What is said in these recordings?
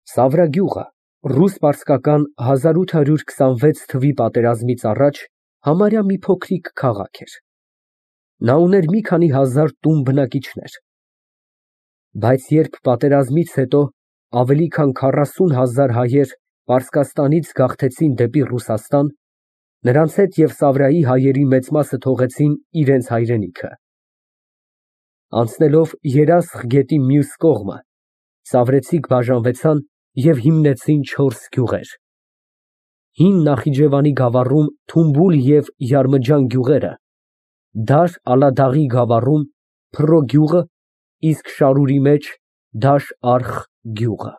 Սավրագյուղը ռուս պարսկական 1826 թվականի պատերազմից առաջ համարյա մի փոքրիկ քաղաք էր։ Նա ուներ մի քանի հազար տուն բնակիչներ։ Բայց երբ պատերազմից հետո ավելի քան 40,000 հայեր Պարսկաստանից գաղթեցին դեպի Ռուսաստան, նրանց հետ և Սավրայի հայերի մեծ մասը թողեցին իրենց հայրենիքը։ Անցնելով Երասխ գետի մյուս կողմը, սավրեցիք բաժանվեցան և հիմնեցին 4 գյուղեր։ Հին Նախիջևանի գավառում Թումբուլ և Յարմջան գյուղերը, Դար Ալադաղի գավառում Փռո գյուղը, իսկ Շարուրի մեջ Դաշ Արխ գյուղը։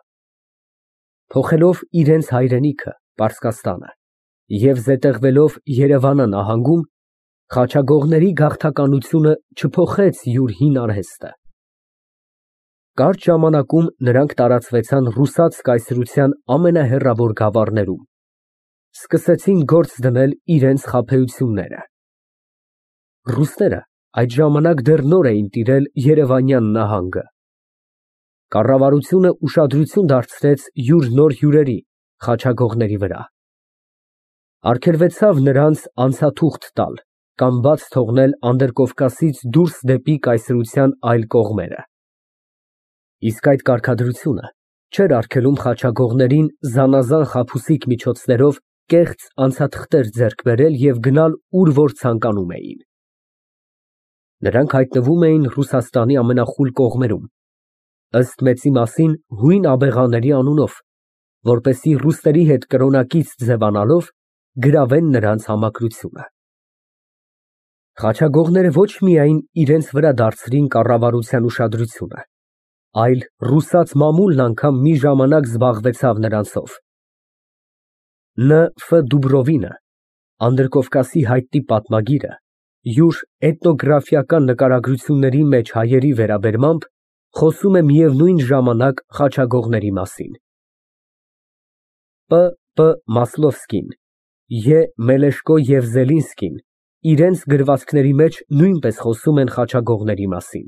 Փոխելով իրենց հայրենիքը Պարսկաստանը և զետեղվելով Երևանը նահանգում, խաչագողների գաղթականությունը չփոխեց յուր հին արհեստը։ Կարճ ժամանակում նրանք տարածվեցան ռուսաց կայսրության ամենահեռավոր գավառներում, սկսեցին գործ դնել իրենց խաբեությունները։ Ռուսները այդ ժամանակ դեռ նոր էին տիրել Երևանյան նահանգը։ Կառավարությունը ուշադրություն դարձրեց յուր նոր հյուրերի՝ խաչագողների վրա։ Արգելվեցավ նրանց անցաթուղթ տալ կամ բաց թողնել Անդրկովկասից դուրս դեպի կայսրության այլ կողմերը։ Իսկ այդ կարգադրությունը չէր արգելում խաչագողներին զանազան խաբուսիկ միջոցներով կեղծ անցաթղթեր ձեռք բերել և գնալ ուր որ ցանկանում էին։ Նրանք հայտնվում էին Ռուսաստանի ամենախուլ կողմերում, ըստ մեծի մասին հույն աբեղաների անունով, որպեսզի ռուսների հետ կրոնակից ձևանալով գրավեն նրանց համակրությունը։ Խաչագողները ոչ միայն իրենց վրա դարձրին կառավարության ուշադրությունը, այլ ռուսաց մամուլն անգամ մի ժամանակ զբաղվեցավ նրանցով։ Ն.Ֆ. Դուբրովինը, Անդրկովկասի հայտնի պատմագիրը, յուր էթնոգրաֆիական նկարագրությունների մեջ հայերի վերաբերմամբ խոսում է միևնույն ժամանակ խաչագողների մասին։ Պ. Մասլովսկին, Ե. Մելեշկո և Զելինսկին իրենց գրվածքների մեջ նույնպես խոսում են խաչագողների մասին։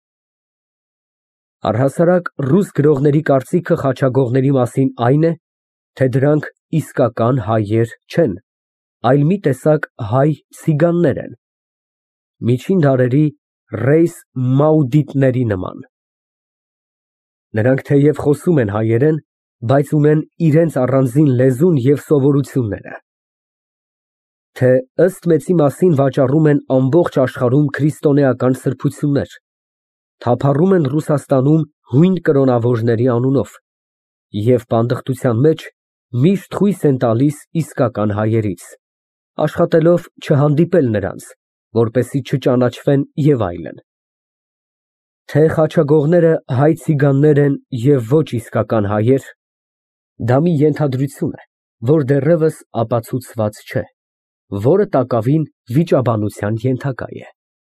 Առհասարակ ռուս գրողների կարծիքը խաչագողների մասին այն է, թե դրանք իսկական հայեր չեն, այլ մի տեսակ հայ ցիգաններ են, միջին դարերի ռեյս մաուդիտների նման։ Նրանք թեև խոսում են հայերեն, բայց ունեն իրենց առանձին լեզուն և սովորությունները։ Թե ըստ մեծի մասին վաճառում են ամբողջ աշխարհում քրիստոնեական սրբություններ, թափառում են Ռուսաստանում հույն կրոնավորների անունով և պանդխտության մեջ միշտ խույս են տալիս իսկական հայերից, աշխատելով չհանդիպել նրանց, որպեսզի չճանաչվեն և այլն։ Թե խաչագողները հայ ցիգաններ են և ոչ իսկական հայեր, դա մի ենթադրություն է, որ դեռևս ապացուցված չէ, որը տակավին վիճաբանության ենթակա է։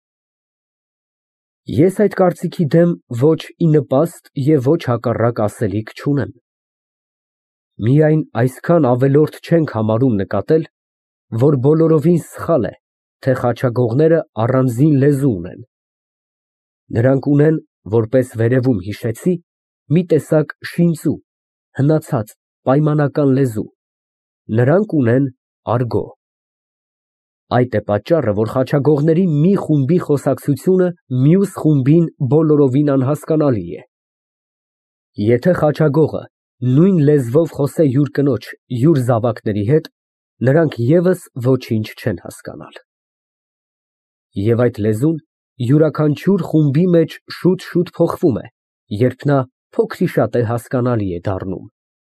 Ես այդ կարծիքի դեմ ոչ ի նպաստ և ոչ հակառակ ասելիք չունեմ։ Միայն այսքան ավելորդ չենք համարում նկատել, որ բոլորովին սխալ է, թե խաչագողները առանձին լեզու ունեն։ Նրանք ունեն, որպես վերևում հիշեցի, մի տեսակ շինծու, հնացած, պայմանական լեզու, նրանք ունեն արգո։ Այդ է պատճառը, որ խաչագողների մի խումբի խոսակցությունը մյուս խումբին բոլորովին անհասկանալի է։ Եթե խաչագողը նույն լեզվով խոսե յուր կնոջ, յուր զավակների հետ, նրանք ևս ոչինչ չեն հասկանալ։ Եվ այդ լեզուն յուրաքանչյուր խումբի մեջ շուտ փոխվում է, երբ նա փոքրիշատե հասկանալի է դառնում։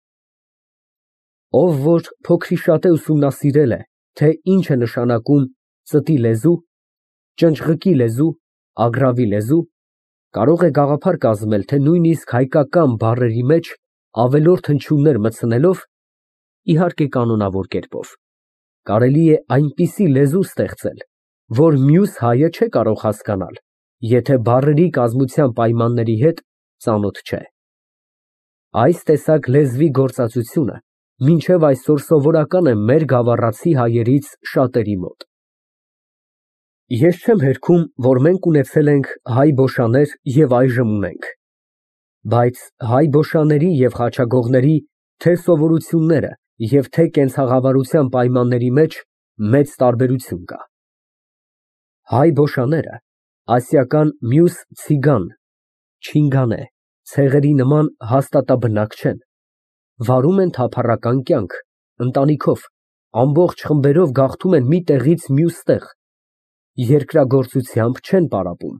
Ով որ փոքրիշատե ուսումնասիրել է, թե ինչ է նշանակում ծտի լեզու, ճնճղկի լեզու, ագռավի լեզու, կարող է գաղափար կազմել, թե նույնիսկ հայկական բառերի մեջ ավելորդ հնչյուններ մտցնելով, իհարկե կանոնավոր կերպով, կարելի է այնպիսի լեզու ստեղծել, որ մյուս հայը չէ կարող հասկանալ, եթե բառերի կազմության պայմանների հետ ծանոթ չէ։ Այս տեսակ լեզվի գործածությունը մինչև այսօր սովորական է մեր գավառացի հայերից շատերի մոտ։ Ես չեմ հերքում, որ մենք ունեցել ենք հայ բոշաներ և այժմ ունենք։ Բայց հայ բոշաների և խաչագողների թե սովորությունները և թե կենցաղավարության պայմանների մեջ մեծ տարբերություն կա։ Հայ բոշաները ասիական մյուս ցիգան (չինգանե) ցեղերի նման հաստատաբնակ չեն, վարում են թափառական կյանք, ընտանիքով, ամբողջ խմբերով գաղթում են մի տեղից մյուս տեղ, երկրագործությամբ չեն պարապում։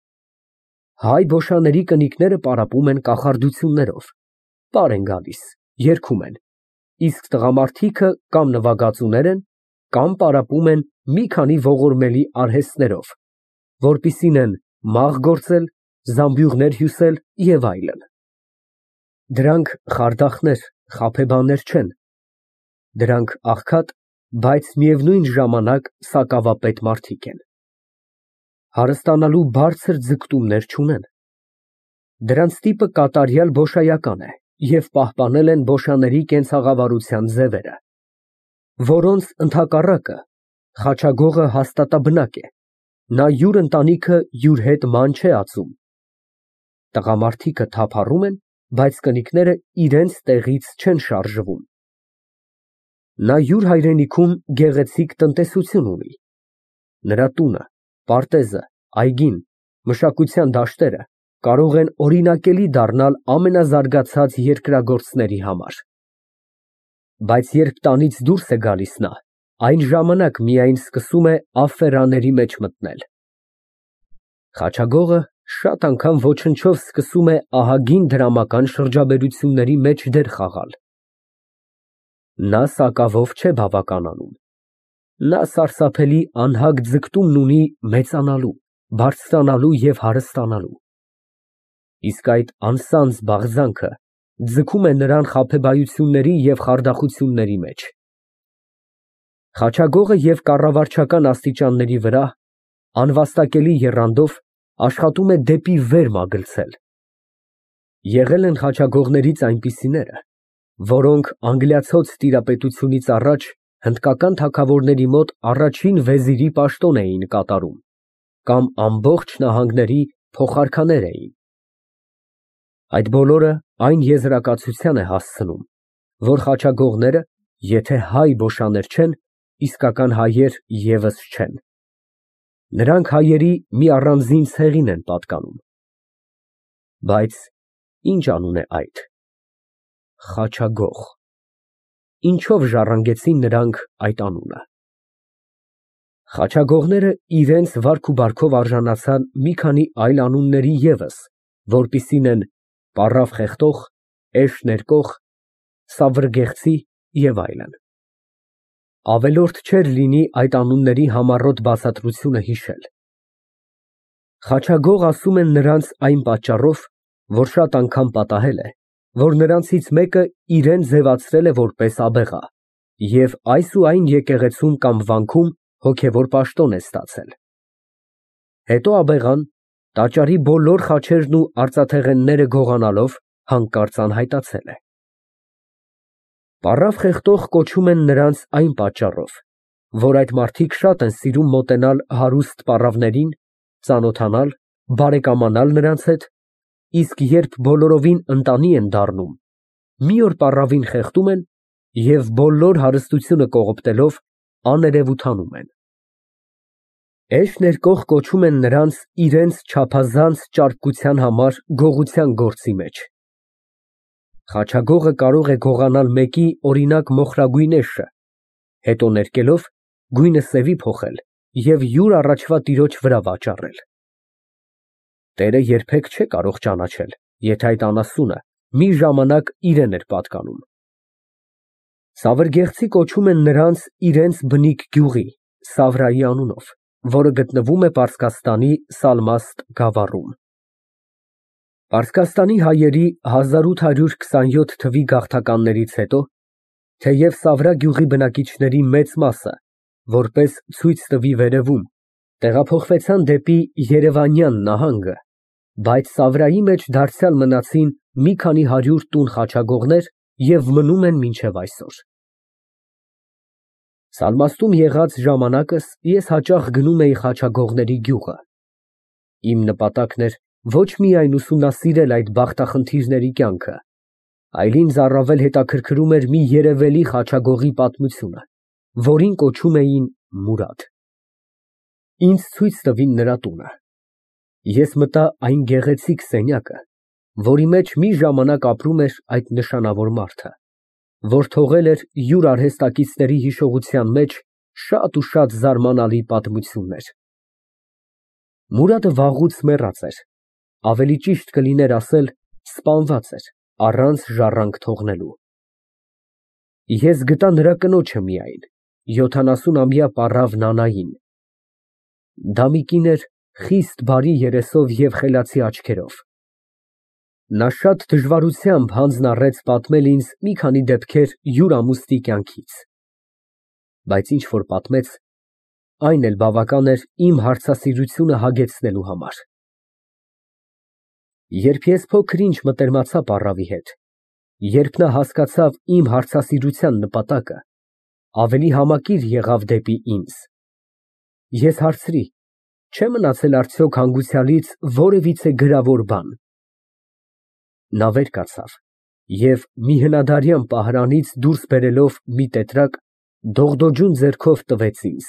Հայ բոշաների կնիկները պարապում են կախարդություններով, պար են գալիս, երգում են, իսկ տղամարդիկը կամ նվագածուներ են, կամ պարապում են մի քանի ողորմելի արհեստներով, որպիսին են մաղ գործել, զամբյուղներ հյուսել և այլն։ Դրանք խարդախներ, խաբեբաներ չեն, դրանք աղքատ, բայց միևնույն ժամանակ սակավապետ մարդիկ են։ Հարստանալու բարձր ձգտումներ չունեն։ Դրանց տիպը կատարյալ բոշայական է և պահպանել են բոշաների կենցաղավարության ձևերը, որոնց ընդհակառակը խաչագողը հաստատաբնակ է, նա յուր ընտանիքը յուր հետ ման չէ ածում։ Տղամարդիկը թափառում են, բայց կնիկները իրենց տեղից չեն շարժվում։ Նա յուր հայրենիքում գեղեցիկ տնտեսություն ունի։ Նրա տունը, պարտեզը, այգին, մշակության դաշտերը կարող են օրինակելի դառնալ ամենազարգացած երկրագործների համար։ Բայց երբ տանից դուրս է գալիս նա, այն ժամանակ միայն սկսում է աֆերաների մեջ մտնել։ Խաչագողը շատ անգամ ոչնչով սկսում է ահագին դրամական շրջաբերությունների մեջ դեր խաղալ։ Նա սակավով չէ բավականանում։ Նա սարսափելի անհագ ձգտումն ունի մեծանալու, բարձրանալու և հարստանալու։ Իսկ այդ անսանձ բաղձանքը ձգում է նրան խաբեբայությունների և խարդախությունների մեջ։ Խաչագողը և կառավարչական աստիճանների վրա անվաստակելի եռանդով աշխատում է դեպի վեր մագլցել։ Եղել են խաչագողներից այնպիսիները, որոնք անգլիացոց տիրապետությունից առաջ հնդկական թագավորների մոտ առաջին վեզիրի պաշտոն էին կատարում կամ ամբողջ նահանգների փոխարքաներ էին։ Այդ բոլորը այն եզրակացության է հասցնում, որ խաչագողները, եթե հայ բոշաներ չեն, իսկական հայեր ևս չեն։ Նրանք հայերի մի առանձին ցեղին են պատկանում։ Բայց ի՞նչ անուն է այդ։ Խաչագող։ Ինչո՞վ ժառանգեցին նրանք այդ անունը։ Խաչագողները իրենց վարք ու բարքով արժանացան մի քանի այլ անունների ևս, որպիսին են պառավ խեղտող, էշ ներկող, սավրգեղցի և այլն։ Ավելորդ չէր լինի այդ անունների համառոտ բացատրությունը հիշել։ Խաչագող ասում են նրանց այն պատճառով, որ շատ անգամ պատահել է, որ նրանցից մեկը իրան ձևացրել է որպես աբեղա և այս ու այն եկեղեցում կամ վանքում հոգևոր պաշտոն է ստացել։ Հետո աբեղան, տաճարի բոլոր խաչերն ու արծաթեղենները գողանալով, հանկարծ անհայտացել է։ Պառավ խեղտող կոչում են նրանց այն պատճառով, որ այդ մարդիկ շատ են սիրում մոտենալ հարուստ պառավներին, ծանոթանալ, բարեկամանալ նրանց հետ, իսկ երբ բոլորովին ընտանի են դառնում, մի օր պառավին խեղդում են և բոլոր հարստությունը կողոպտելով աներևութանում են։ Էշ ներկող կոչում են նրանց իրենց չափազանց ճարպկության համար գողության գործի մեջ։ Խաչագողը կարող է գողանալ մեկի օրինակ մոխրագույն էշը, հետո ներկելով գույնը սևի փոխել և յուր առաջվա տիրոջ վրա վաճառել։ Տերը երբեք չէ կարող ճանաչել, եթե այդ անասունը մի ժամանակ իրան էր պատկանում։ Սավրգեղցի կոչում են նրանց իրենց բնիկ գյուղի Սավրայի անունով, որը գտնվում է Պարսկաստանի Սալմաստ գավառում։ Պարսկաստանի հայերի 1827 թվականի գաղթականներից հետո, թեև Սավրա գյուղի բնակիչների մեծ մասը, որպես ցույց տվի վերևում, տեղափոխվեցան դեպի Երևանյան նահանգը, բայց Սավրայի մեջ դարձյալ մնացին մի քանի հարյուր տուն խաչագողներ և մնում են մինչև այսօր։ Սալմաստում եղած ժամանակս ես հաճախ գնում էի Խաչագողների գյուղը։ Իմ նպատակն էր ոչ միայն ուսումնասիրել այդ բախտախնդիրների կյանքը, այլ ինձ առավել հետաքրքրում էր մի երևելի խաչագողի պատմությունը, որին կոչում էին Մուրադ։ Ինձ ցույց տվին նրա տունը։ Ես մտա այն գեղեցիկ սենյակը, որի մեջ մի ժամանակ ապրում էր այդ նշանավոր մարդը, որ թողել էր յուր արհեստակիցների հիշողության մեջ շատ ու շատ զարմանալի պատմություններ։ Մուրադը վաղուց մեռած էր, ավելի ճիշտ կլիներ ասել սպանված էր, առանց ժառանգ թողնելու։ Ես գտա նրա կնոջը միայն, 70-ամյա պառավ Նանային։ Դա մի կին էր խիստ բարի երեսով և խելացի աչքերով։ Նա շատ դժվարությամբ հանձն առեց պատմել ինձ մի քանի դեպքեր յուր ամուսնի կյանքից, բայց ինչ որ պատմեց, այն էլ բավական էր իմ հարցասիրությունը հագեցնելու համար։ Երբ ես փոքր-ինչ մտերմացա պառավի հետ, երբ նա հասկացավ իմ հարցասիրության նպատակը, ավելի համակիր եղավ դեպի ինձ։ Ես հարցրի. չէ՞ մնացել արդյոք հանգուցյալից որևիցե գրավոր բան։ Նա վեր կացավ և մի հնադարյան պահարանից դուրս բերելով մի տետրակ, դողդոջուն ձեռքով տվեց ինձ։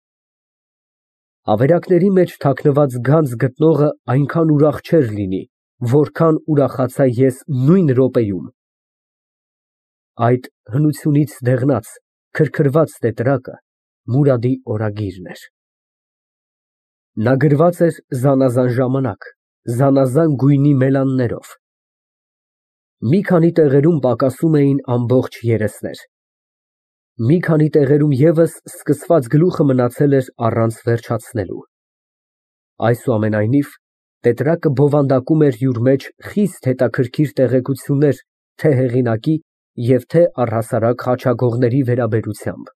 Ավերակների մեջ թաքնված գանձ գտնողը այնքան ուրախ չէր լինի, որքան ուրախացա ես նույն րոպեում։ Այդ հնությունից դեղնած, քրքրված տետրակը Մուրադի օրագիրն էր։ Նա գրված էր զանազան ժամանակ, զանազան գույնի մելաններով։ Մի քանի տեղերում պակասում էին ամբողջ երեսներ։ Մի քանի տեղերում ևս սկսված գլուխը մնացել էր առանց վերջացնելու։ Այսուամենայնիվ, տետրակը բովանդակում էր յուր մեջ խիստ հետաքրքիր տեղեկություններ թե հեղինակի և թե առհասարակ խաչագողների վերաբերությամբ։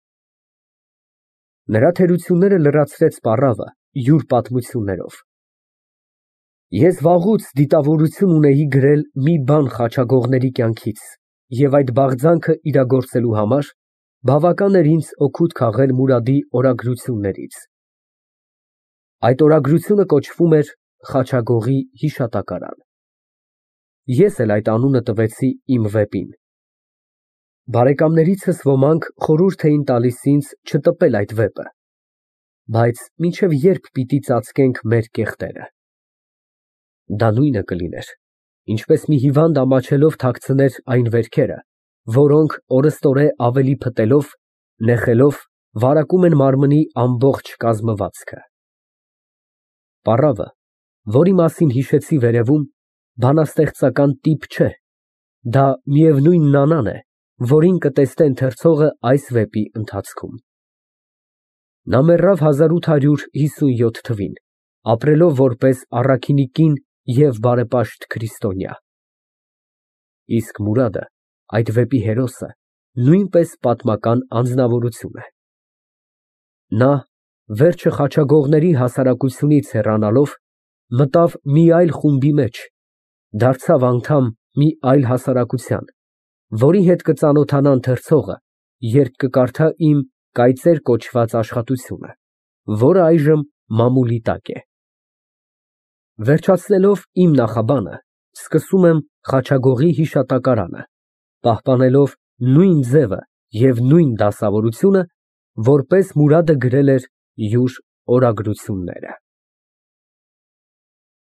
Նրա թերությունները լրացրեց պառավը յուր պատմություններով։ Ես վաղուց դիտավորություն ունեի գրել մի բան խաչագողների կյանքից և այդ բաղձանքը իրագործելու համար բավական էր ինձ օգուտ քաղել Մուրադի օրագրություններից։ Այդ օրագրությունը կոչվում էր «Խաչագողի հիշատակարան»։ Ես էլ այդ անունը տվեցի իմ վեպին։ Բարեկամներիցս ոմանք խորհուրդ էին տալիս ինձ չտպել այդ վեպը, բայց մինչև երբ պիտի ծածկենք մեր կեղտերը։ Դա նույնը կլիներ, ինչպես մի հիվանդ ամաչելով թաքցներ այն վերքերը, որոնք օրըստօրե ավելի փտելով, նեխելով, վարակում են մարմնի ամբողջ կազմվածքը։ Պառավը, որի մասին հիշեցի վերևում, բանաստեղծական տիպ չէ, դա միևնույն Նանան է, որին կտեսնե ընթերցողը այս վեպի ընթացքում։ Նա մեռավ 1857 թվին, ապրելով որպես առաքինի կին և բարեպաշտ քրիստոնյա։ Իսկ Մուրադը, այդ վեպի հերոսը, նույնպես պատմական անձնավորություն է։ Նա, վերջը խաչագողների հասարակությունից հեռանալով, մտավ մի այլ խումբի մեջ, դարձավ անդամ մի այլ հասարակության, որի հետ կծանոթանա ընթերցողը, երբ կկարդա իմ «Կայծեր» կոչված աշխատությունը, որը այժմ մամուլի տակ է։ Վերջացնելով իմ նախաբանը, սկսում եմ «Խաչագողի հիշատակարանը», պահպանելով նույն ձևը և նույն դասավորությունը, որպես Մուրադը գրել էր յուր օրագրությունները։